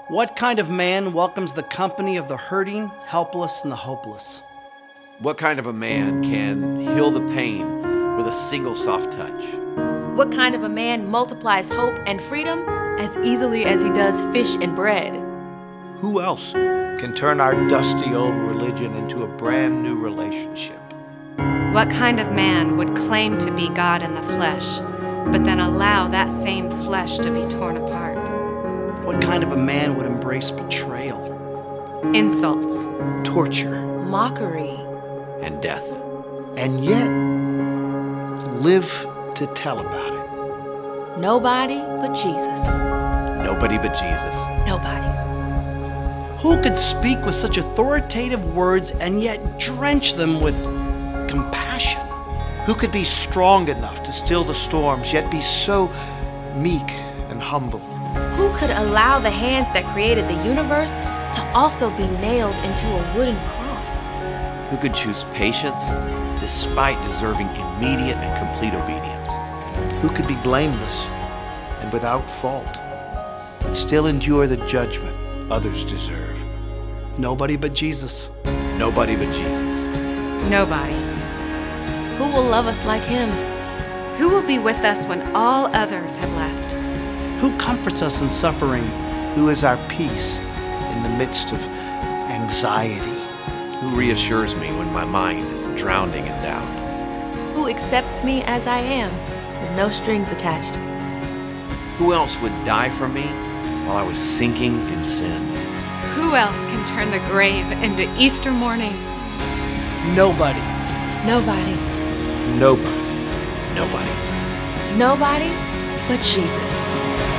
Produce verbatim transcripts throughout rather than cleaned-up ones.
What kind of man welcomes the company of the hurting, helpless, and the hopeless? What kind of a man can heal the pain with a single soft touch? What kind of a man multiplies hope and freedom as easily as he does fish and bread? Who else can turn our dusty old religion into a brand new relationship? What kind of man would claim to be God in the flesh, but then allow that same flesh to be torn apart? What kind of a man would embrace betrayal, Insults, Torture, Mockery. And death. and yet live to tell about it? Nobody but Jesus. Nobody but Jesus. Nobody. who could speak with such authoritative words and yet drench them with compassion? Who could be strong enough to still the storms, yet be so meek and humble? Who could allow the hands that created the universe to also be nailed into a wooden cross? Who could choose patience despite deserving immediate and complete obedience? Who could be blameless and without fault, but still endure the judgment others deserve? Nobody but Jesus. Nobody but Jesus. nobody. Who will love us like him? Who will be with us when all others have left? Who comforts us in suffering? Who is our peace in the midst of anxiety? Who reassures me when my mind is drowning in doubt? Who accepts me as I am with no strings attached? Who else would die for me while I was sinking in sin? Who else can turn the grave into Easter morning? Nobody. Nobody. Nobody. Nobody. Nobody but Jesus.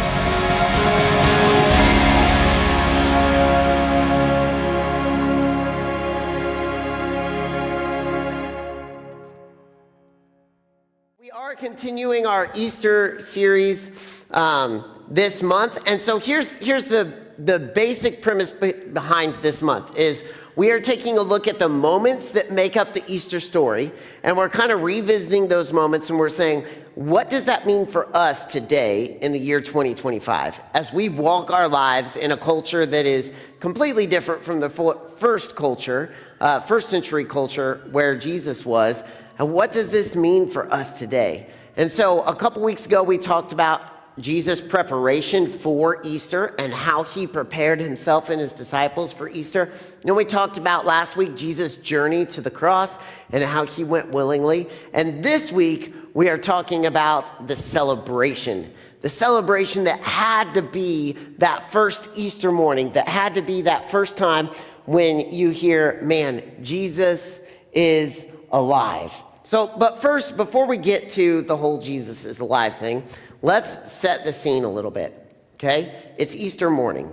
We are continuing our Easter series um, this month, and so here's here's the the basic premise be- behind this month is we are taking a look at the moments that make up the Easter story, and we're kind of revisiting those moments, and we're saying, what does that mean for us today in the year twenty twenty-five as we walk our lives in a culture that is completely different from the fo- first culture, uh, first century culture where Jesus was. And what does this mean for us today? And so a couple weeks ago, we talked about Jesus' preparation for Easter and how he prepared himself and his disciples for Easter. And we talked about last week Jesus' journey to the cross and how he went willingly. And this week, we are talking about the celebration. The celebration that had to be that first Easter morning, that had to be that first time when you hear, man, Jesus is alive. So, but first, before we get to the whole Jesus is alive thing, let's set the scene a little bit, okay? It's Easter morning.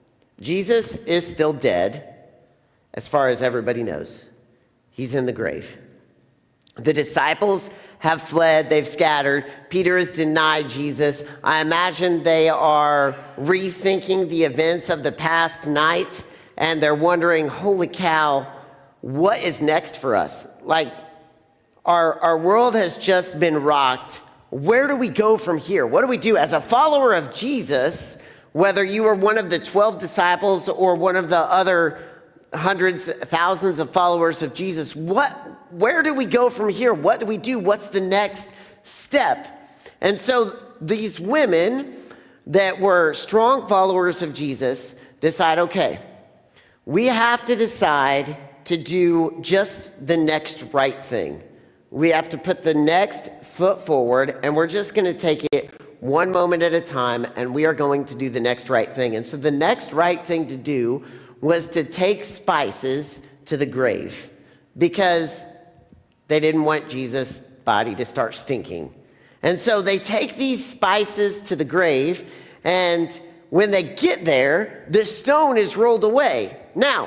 Jesus is still dead, as far as everybody knows. He's in the grave. The disciples have fled, they've scattered. Peter has denied Jesus. I imagine they are rethinking the events of the past night, and they're wondering, holy cow, what is next for us? Like, Our, our world has just been rocked. Where do we go from here? What do we do as a follower of Jesus, whether you are one of the twelve disciples or one of the other hundreds, thousands of followers of Jesus? What, where do we go from here? What do we do? What's the next step? And so these women that were strong followers of Jesus decide, okay, we have to decide to do just the next right thing. We have to put the next foot forward, and we're just going to take it one moment at a time, and we are going to do the next right thing. And so the next right thing to do was to take spices to the grave because they didn't want Jesus' body to start stinking. And so they take these spices to the grave, and when they get there, the stone is rolled away. Now,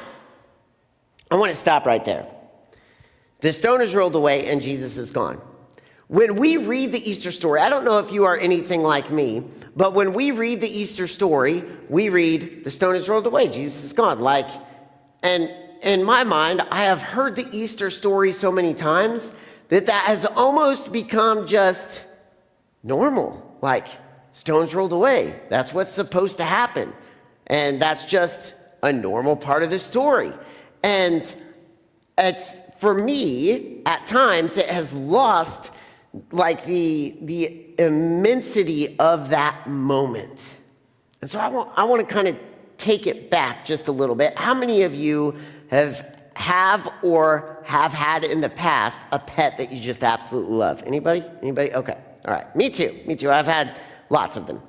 I want to stop right there. The stone is rolled away and Jesus is gone. When we read the Easter story, I don't know if you are anything like me, but when we read the Easter story, we read the stone is rolled away, Jesus is gone. Like, and in my mind, I have heard the Easter story so many times that that has almost become just normal. Like, stones rolled away. That's what's supposed to happen. And that's just a normal part of the story. And it's, for me, at times, it has lost like the, the immensity of that moment. And so I want, I want to kind of take it back just a little bit. How many of you have have or have had in the past a pet that you just absolutely love? Anybody? Anybody? Okay. All right. Me too. Me too. I've had lots of them.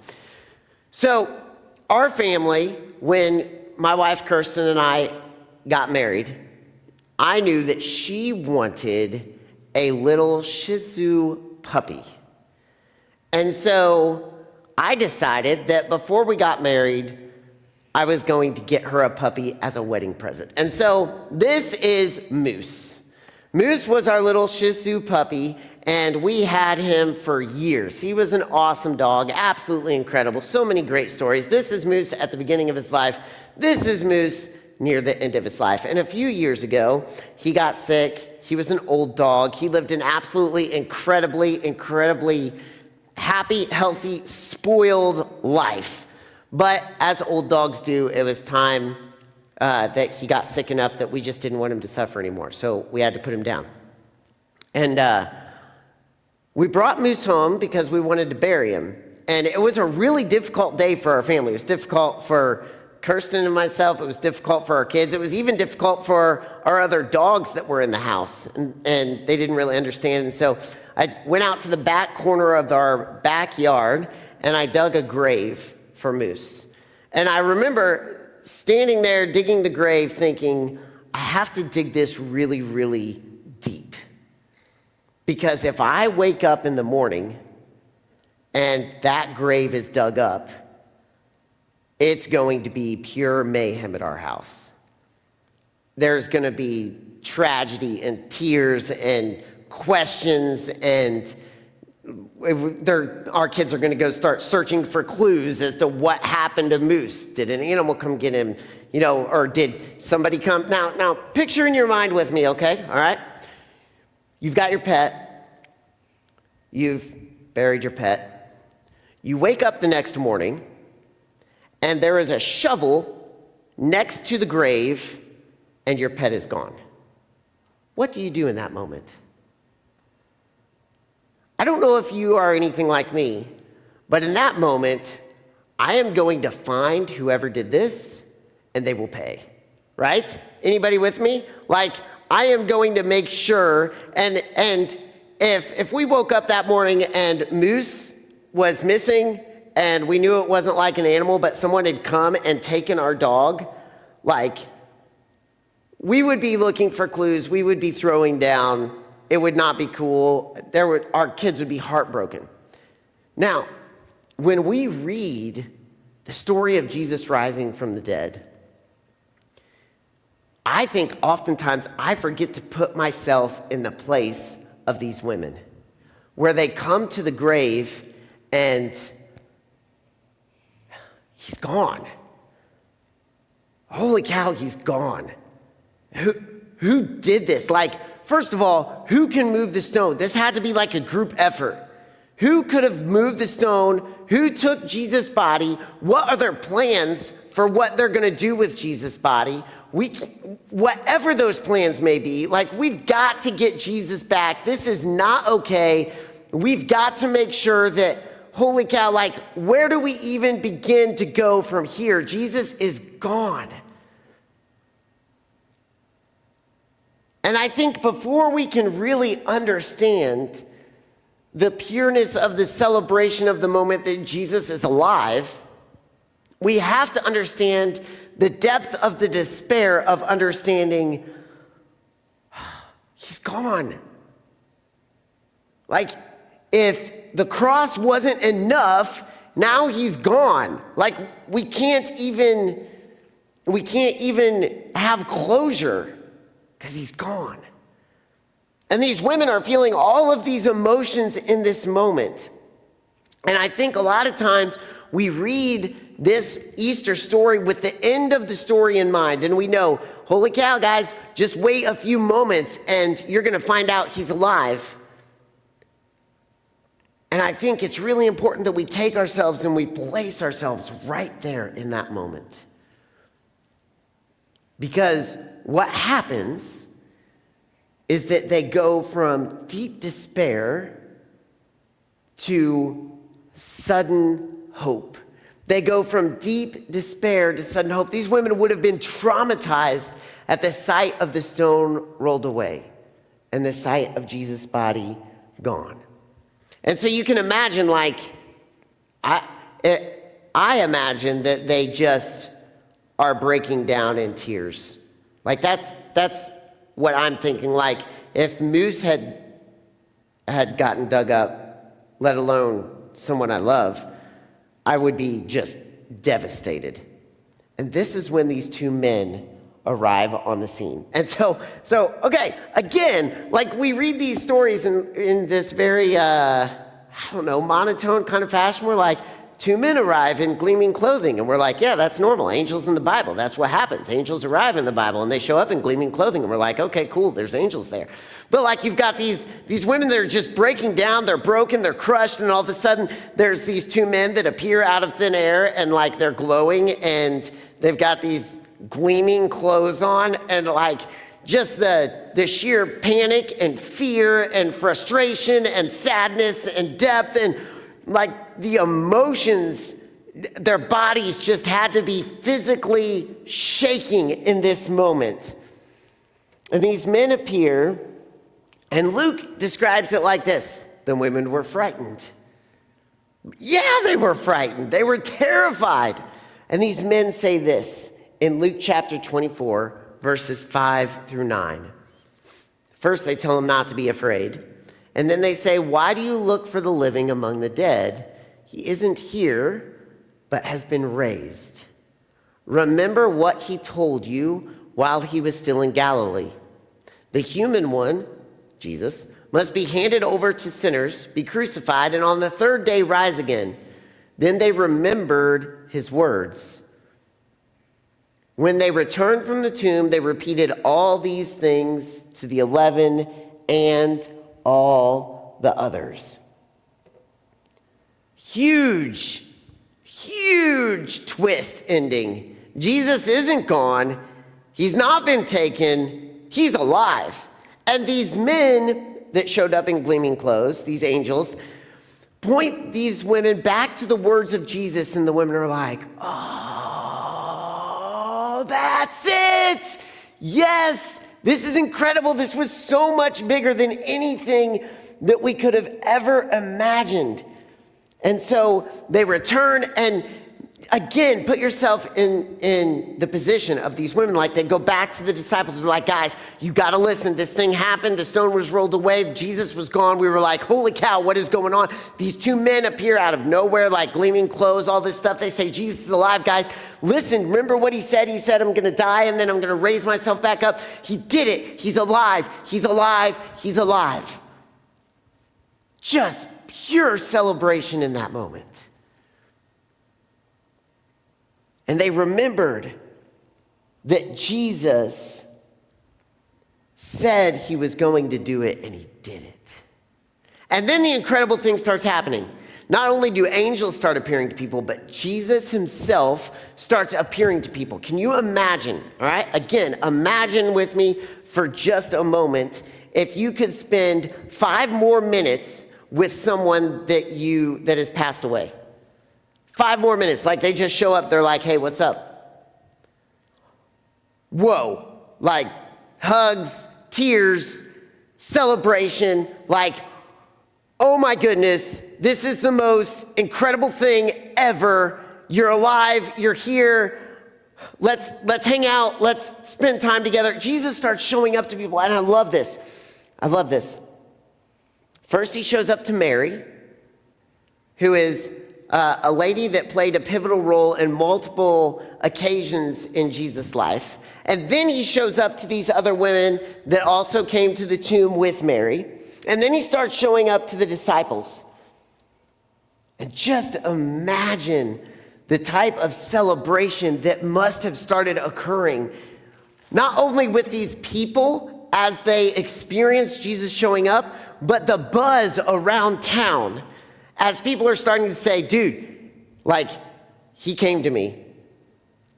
So our family, when my wife Kirsten and I got married, I knew that she wanted a little Shih Tzu puppy. And so I decided that before we got married, I was going to get her a puppy as a wedding present. And so this is Moose. Moose was our little Shih Tzu puppy, and we had him for years. He was an awesome dog, absolutely incredible. So many great stories. This is Moose at the beginning of his life. This is Moose near the end of his life. And a few years ago, he got sick. He was an old dog. He lived an absolutely incredibly, incredibly happy, healthy, spoiled life. But as old dogs do, it was time uh, that he got sick enough that we just didn't want him to suffer anymore. So we had to put him down. And uh, we brought Moose home because we wanted to bury him. And it was a really difficult day for our family. It was difficult for Kirsten and myself. It was difficult for our kids. It was even difficult for our other dogs that were in the house. And, and they didn't really understand. And so I went out to the back corner of our backyard, and I dug a grave for Moose. And I remember standing there digging the grave thinking, I have to dig this really, really deep. Because if I wake up in the morning and that grave is dug up, it's going to be pure mayhem at our house. There's going to be tragedy and tears and questions, and our kids are going to go start searching for clues as to what happened to Moose. Did an animal come get him? You know, or did somebody come? Now, now, picture in your mind with me, okay? All right? You've got your pet. You've buried your pet. You wake up the next morning, and there is a shovel next to the grave, and your pet is gone. What do you do in that moment? I don't know if you are anything like me, but in that moment, I am going to find whoever did this, and they will pay, right? Anybody with me? Like, I am going to make sure, and and if if we woke up that morning and Moose was missing, and we knew it wasn't like an animal, but someone had come and taken our dog, like, we would be looking for clues, we would be throwing down. It would not be cool. There would, our kids would be heartbroken. Now, when we read the story of Jesus rising from the dead, I think oftentimes I forget to put myself in the place of these women, where they come to the grave and he's gone. Holy cow, he's gone. Who, who did this? Like, first of all, who can move the stone? This had to be like a group effort. Who could have moved the stone? Who took Jesus' body? What are their plans for what they're going to do with Jesus' body? We, whatever those plans may be, like, we've got to get Jesus back. This is not okay. We've got to make sure that, holy cow, like, where do we even begin to go from here? Jesus is gone. And I think before we can really understand the pureness of the celebration of the moment that Jesus is alive, we have to understand the depth of the despair of understanding he's gone. Like, if the cross wasn't enough, now he's gone. Like, we can't even, we can't even have closure because he's gone. And these women are feeling all of these emotions in this moment. And I think a lot of times we read this Easter story with the end of the story in mind. And we know, holy cow, guys, just wait a few moments and you're going to find out he's alive. And I think it's really important that we take ourselves and we place ourselves right there in that moment. Because what happens is that they go from deep despair to sudden hope. They go from deep despair to sudden hope. These women would have been traumatized at the sight of the stone rolled away and the sight of Jesus' body gone. And so you can imagine, like, I, it, I imagine that they just are breaking down in tears. Like, that's that's what I'm thinking. Like, if Moose had had gotten dug up, let alone someone I love, I would be just devastated. And this is when these two men arrive on the scene. And so, so okay, again, like we read these stories in, in this very, uh, I don't know, monotone kind of fashion. We're like, two men arrive in gleaming clothing. And we're like, yeah, that's normal. Angels in the Bible. That's what happens. Angels arrive in the Bible and they show up in gleaming clothing. And we're like, okay, cool. There's angels there. But like you've got these, these women that are just breaking down. They're broken. They're crushed. And all of a sudden there's these two men that appear out of thin air and like they're glowing and they've got these gleaming clothes on and like just the, the sheer panic and fear and frustration and sadness and depth and like the emotions, their bodies just had to be physically shaking in this moment. And these men appear, and Luke describes it like this. The women were frightened. Yeah, they were frightened. They were terrified. And these men say this in Luke chapter twenty-four, verses five through nine. First, they tell them not to be afraid. And then they say, why do you look for the living among the dead? He isn't here, but has been raised. Remember what he told you while he was still in Galilee. The human one, Jesus, must be handed over to sinners, be crucified, and on the third day rise again. Then they remembered his words. When they returned from the tomb, they repeated all these things to the eleven and all the others. Huge, huge twist ending. Jesus isn't gone. He's not been taken. He's alive. And these men that showed up in gleaming clothes, these angels, point these women back to the words of Jesus, and the women are like, oh, that's it. Yes. This is incredible. This was so much bigger than anything that we could have ever imagined. And so they return, and again, put yourself in, in the position of these women. Like, they go back to the disciples. They're like, guys, you got to listen. This thing happened. The stone was rolled away. Jesus was gone. We were like, holy cow, what is going on? These two men appear out of nowhere, like gleaming clothes, all this stuff. They say, Jesus is alive, guys. Listen, remember what he said? He said, I'm going to die, and then I'm going to raise myself back up. He did it. He's alive. He's alive. He's alive. Just pure celebration in that moment. And they remembered that Jesus said he was going to do it, and he did it. And then the incredible thing starts happening. Not only do angels start appearing to people, but Jesus himself starts appearing to people. Can you imagine, all right? Again, imagine with me for just a moment if you could spend five more minutes with someone that you that has passed away. Five more minutes, like they just show up, they're like, hey, what's up? Whoa, like hugs, tears, celebration, like, oh my goodness, this is the most incredible thing ever. You're alive, you're here. Let's let's hang out, let's spend time together. Jesus starts showing up to people, and I love this. I love this. First, he shows up to Mary, who is uh, a lady that played a pivotal role in multiple occasions in Jesus' life. And then he shows up to these other women that also came to the tomb with Mary. And then he starts showing up to the disciples. And just imagine the type of celebration that must have started occurring, not only with these people as they experience Jesus showing up, but the buzz around town as people are starting to say, dude, like, he came to me.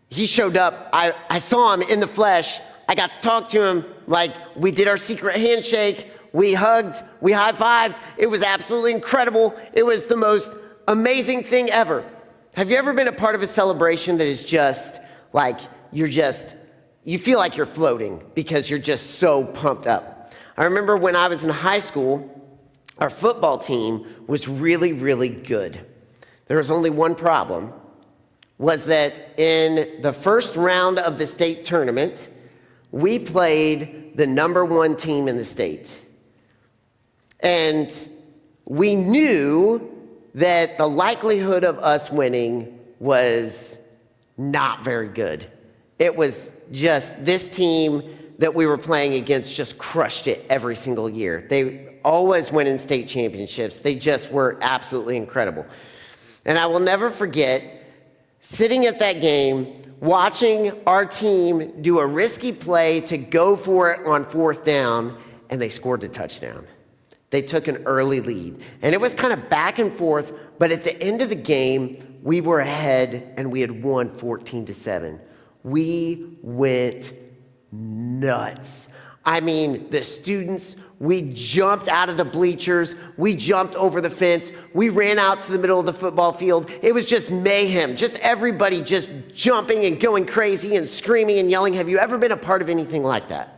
he showed up. I, I saw him in the flesh. I got to talk to him. Like, we did our secret handshake. We hugged. We high-fived. It was absolutely incredible. It was the most amazing thing ever. Have you ever been a part of a celebration that is just like, you're just, you feel like you're floating because you're just so pumped up? I remember when I was in high school, our football team was really, really good. There was only one problem, was that in the first round of the state tournament, we played the number one team in the state. And we knew that the likelihood of us winning was not very good. It was just this team that we were playing against just crushed it every single year. They always win in state championships. They just were absolutely incredible. And I will never forget sitting at that game, watching our team do a risky play to go for it on fourth down, and they scored the touchdown. They took an early lead. And it was kind of back and forth, but at the end of the game, we were ahead and we had won fourteen to seven. We went nuts. I mean, the students, we jumped out of the bleachers, we jumped over the fence, we ran out to the middle of the football field. It was just mayhem, just everybody just jumping and going crazy and screaming and yelling. Have you ever been a part of anything like that?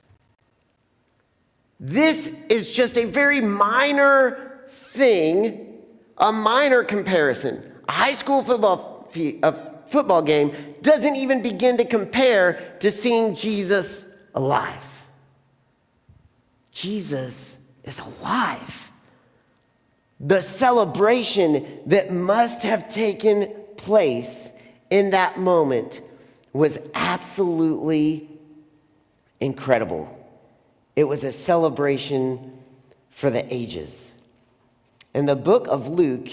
This is just a very minor thing, a minor comparison. A high school football, a football game doesn't even begin to compare to seeing Jesus alive. Jesus is alive. The celebration that must have taken place in that moment was absolutely incredible. It was a celebration for the ages. And the book of Luke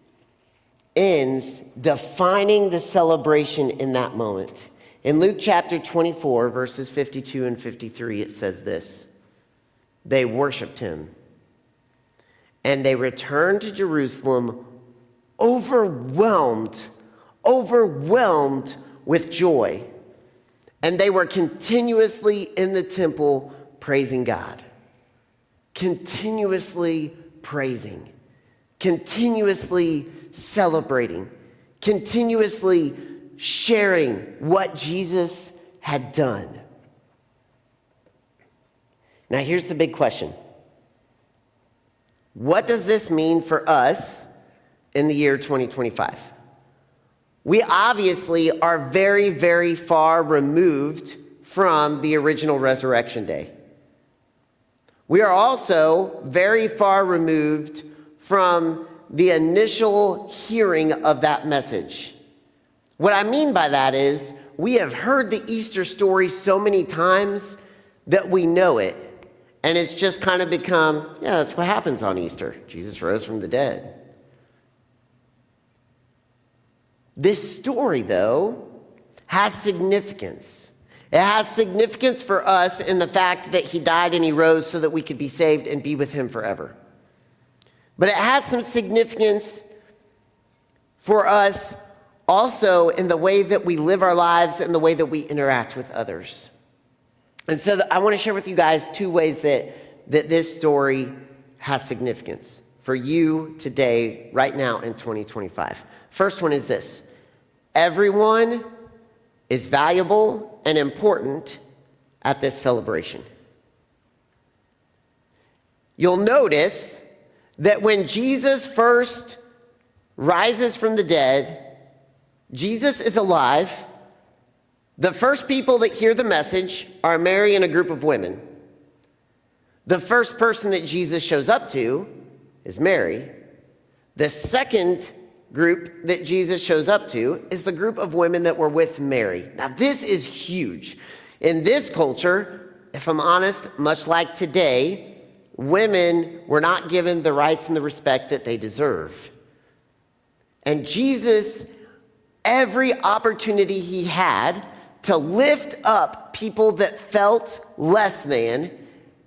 ends defining the celebration in that moment. In Luke chapter twenty-four, verses fifty-two and fifty-three, it says this: they worshiped him, and they returned to Jerusalem overwhelmed, overwhelmed with joy. And they were continuously in the temple praising God. Continuously praising. Continuously celebrating. Continuously sharing what Jesus had done. Now here's the big question. What does this mean for us in the year twenty twenty-five? We obviously are very, very far removed from the original resurrection day. We are also very far removed from the initial hearing of that message. What I mean by that is we have heard the Easter story so many times that we know it. And it's just kind of become, yeah, that's what happens on Easter. Jesus rose from the dead. This story, though, has significance. It has significance for us in the fact that he died and he rose so that we could be saved and be with him forever. But it has some significance for us also in the way that we live our lives and the way that we interact with others. And so I want to share with you guys two ways that, that this story has significance for you today, right now in twenty twenty-five. First one is this: everyone is valuable and important at this celebration. You'll notice that when Jesus first rises from the dead, Jesus is alive. The first people that hear the message are Mary and a group of women. The first person that Jesus shows up to is Mary. The second group that Jesus shows up to is the group of women that were with Mary. Now, this is huge. In this culture, if I'm honest, much like today, women were not given the rights and the respect that they deserve. And Jesus, every opportunity he had to lift up people that felt less than,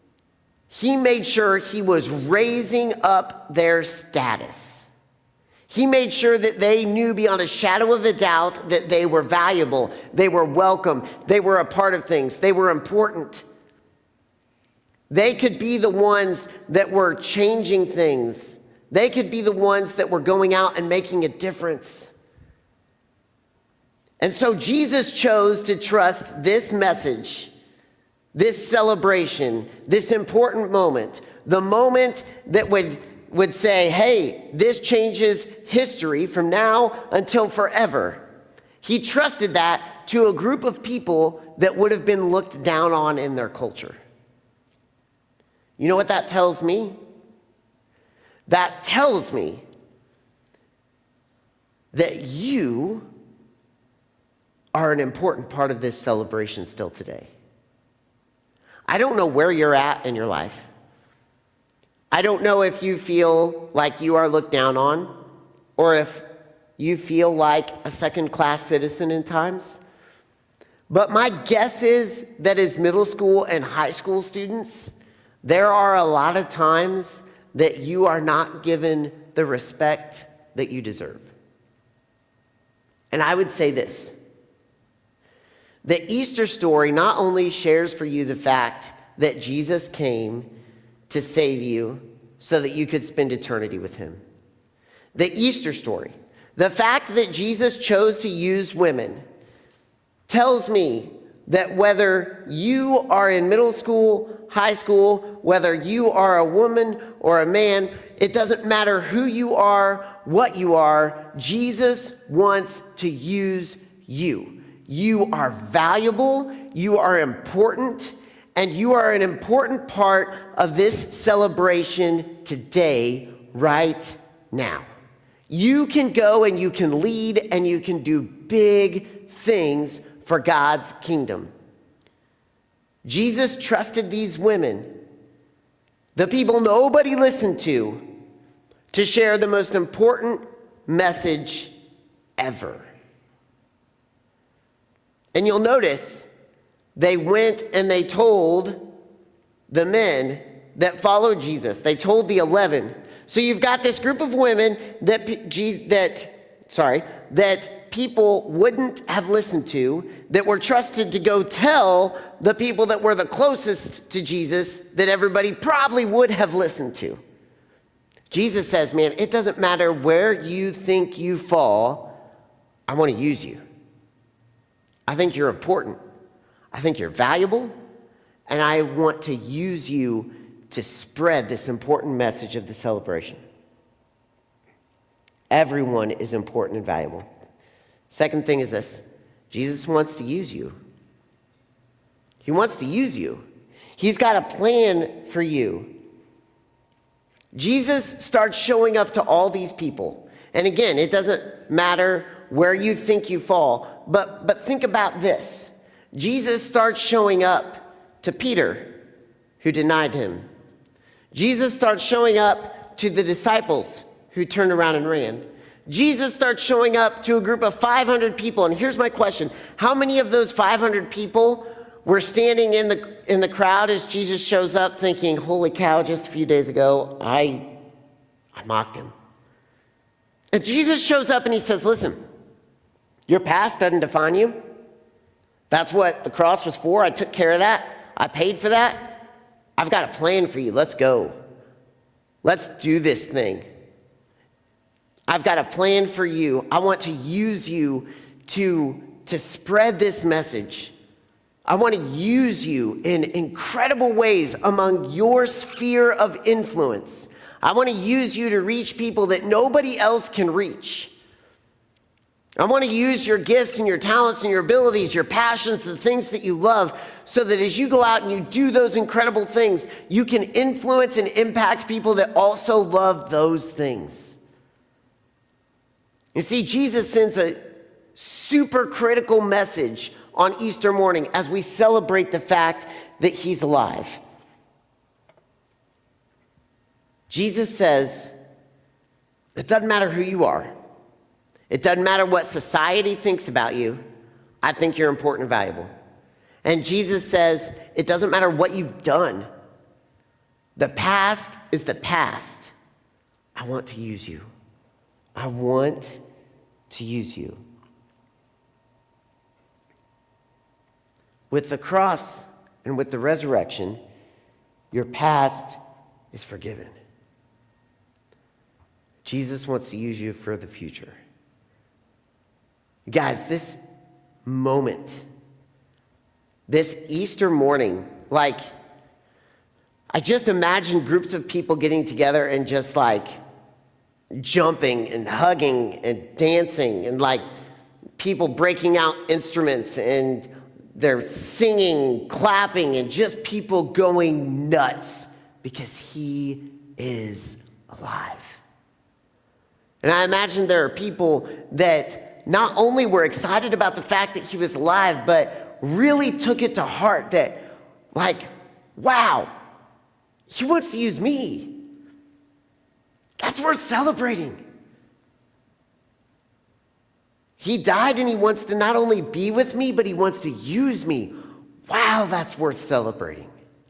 he made sure he was raising up their status. He made sure that they knew beyond a shadow of a doubt that they were valuable, they were welcome, they were a part of things, they were important. They could be the ones that were changing things. They could be the ones that were going out and making a difference. And so Jesus chose to trust this message, this celebration, this important moment, the moment that would would say, hey, this changes history from now until forever. He trusted that to a group of people that would have been looked down on in their culture. You know what that tells me? That tells me that you are an important part of this celebration still today. I don't know where you're at in your life. I don't know if you feel like you are looked down on, or if you feel like a second-class citizen in times. But my guess is that as middle school and high school students, there are a lot of times that you are not given the respect that you deserve. And I would say this: the Easter story not only shares for you the fact that Jesus came to save you so that you could spend eternity with him. The Easter story, the fact that Jesus chose to use women, tells me that whether you are in middle school, high school, whether you are a woman or a man, it doesn't matter who you are, what you are, Jesus wants to use you. You are valuable, you are important, and you are an important part of this celebration today, right now. You can go and you can lead and you can do big things for God's kingdom. Jesus trusted these women, the people nobody listened to, to share the most important message ever. And you'll notice they went and they told the men that followed Jesus. They told the eleven. So you've got this group of women that that sorry, that people wouldn't have listened to, that were trusted to go tell the people that were the closest to Jesus that everybody probably would have listened to. Jesus says, man, it doesn't matter where you think you fall, I want to use you. I think you're important. I think you're valuable, and I want to use you to spread this important message of the celebration. Everyone is important and valuable. Second thing is this: Jesus wants to use you. He wants to use you. He's got a plan for you. Jesus starts showing up to all these people. And again, it doesn't matter where you think you fall, but, but think about this. Jesus starts showing up to Peter, who denied him. Jesus starts showing up to the disciples who turned around and ran. Jesus starts showing up to a group of five hundred people. And here's my question: how many of those five hundred people were standing in the in the crowd as Jesus shows up thinking, holy cow, just a few days ago, I, I mocked him? And Jesus shows up and he says, listen, your past doesn't define you. That's what the cross was for. I took care of that. I paid for that. I've got a plan for you. Let's go. Let's do this thing. I've got a plan for you. I want to use you to, to spread this message. I want to use you in incredible ways among your sphere of influence. I want to use you to reach people that nobody else can reach. I want to use your gifts and your talents and your abilities, your passions, the things that you love, so that as you go out and you do those incredible things, you can influence and impact people that also love those things. You see, Jesus sends a super critical message on Easter morning as we celebrate the fact that he's alive. Jesus says, it doesn't matter who you are. It doesn't matter what society thinks about you. I think you're important and valuable. And Jesus says, it doesn't matter what you've done. The past is the past. I want to use you. I want to use you. With the cross and with the resurrection, your past is forgiven. Jesus wants to use you for the future. Guys, this moment, this Easter morning, like, I just imagine groups of people getting together and just like jumping and hugging and dancing, and like people breaking out instruments and they're singing, clapping, and just people going nuts because he is alive. And I imagine there are people that not only were excited about the fact that he was alive, but really took it to heart that, like, wow, he wants to use me. That's worth celebrating. He died and he wants to not only be with me, but he wants to use me. Wow, that's worth celebrating.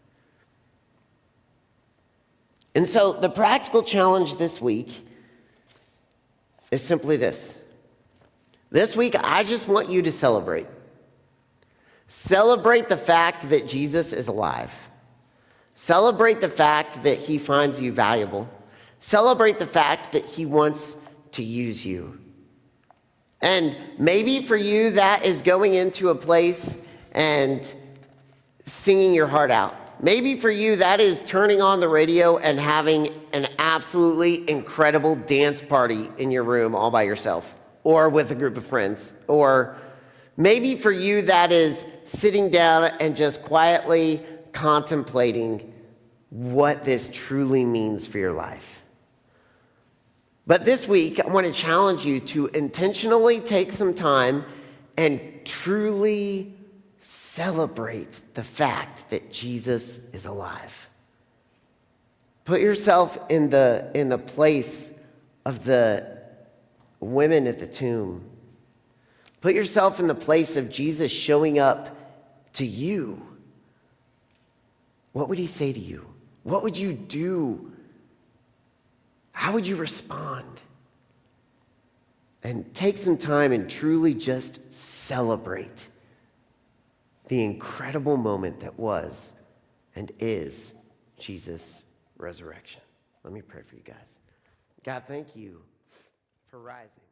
And so the practical challenge this week is simply this. This week, I just want you to celebrate. Celebrate the fact that Jesus is alive. Celebrate the fact that he finds you valuable. Celebrate the fact that he wants to use you. And maybe for you, that is going into a place and singing your heart out. Maybe for you, that is turning on the radio and having an absolutely incredible dance party in your room all by yourself or with a group of friends. Or maybe for you, that is sitting down and just quietly contemplating what this truly means for your life. But this week, I want to challenge you to intentionally take some time and truly celebrate the fact that Jesus is alive. Put yourself in the, in the place of the women at the tomb. Put yourself in the place of Jesus showing up to you. What would he say to you? What would you do? How would you respond? And take some time and truly just celebrate the incredible moment that was and is Jesus' resurrection. Let me pray for you guys. God, thank you for rising.